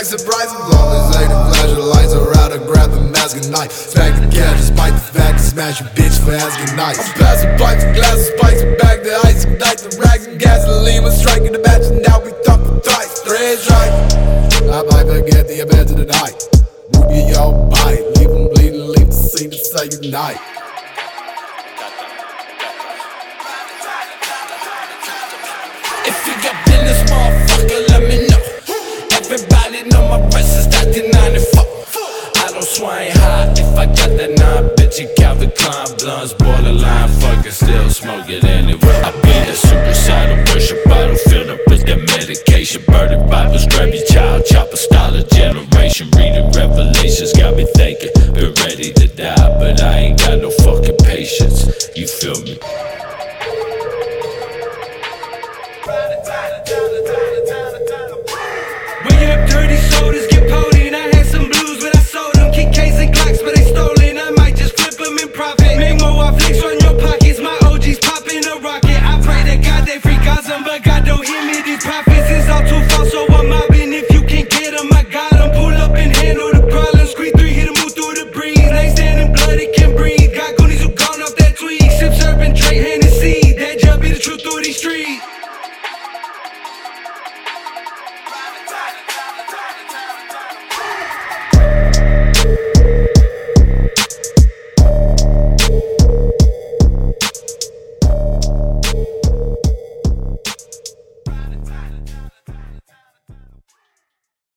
back, surprising. Always say the flash of lights are out, I grab the mask and knife. Smack the cash despite the fact to smash your bitch for asking nice. I'm passing pipes and glasses, spikes and back the ice, ignite the rags and gasoline. We're striking the match and now we thump the dice. Threads right, I might forget the events of the night. Boogie y'all bite, leave them bleeding, leave the scene to say goodnight. If you got business, motherfucker, let me know. Everybody know my price is 1994. I don't swing high if I got that 9, bitch, you Calvin Klein blunts, borderline, fucking still smoke it anyway. I be that suicidal, worship bottle filled up with that medication. Burning Bibles, grab your child, chopper style of generation. Reading Revelations, got me thinking, been ready to die, but I ain't got no fucking patience. You feel me? When you have dirty sodas, get potent. I had some blues, but I sold them. Kick K's and Glocks, but they stolen. I might just flip them and profit. Make more flicks on your pockets. My OG's popping a rocket. I pray to God they free Gaza, but God don't hear.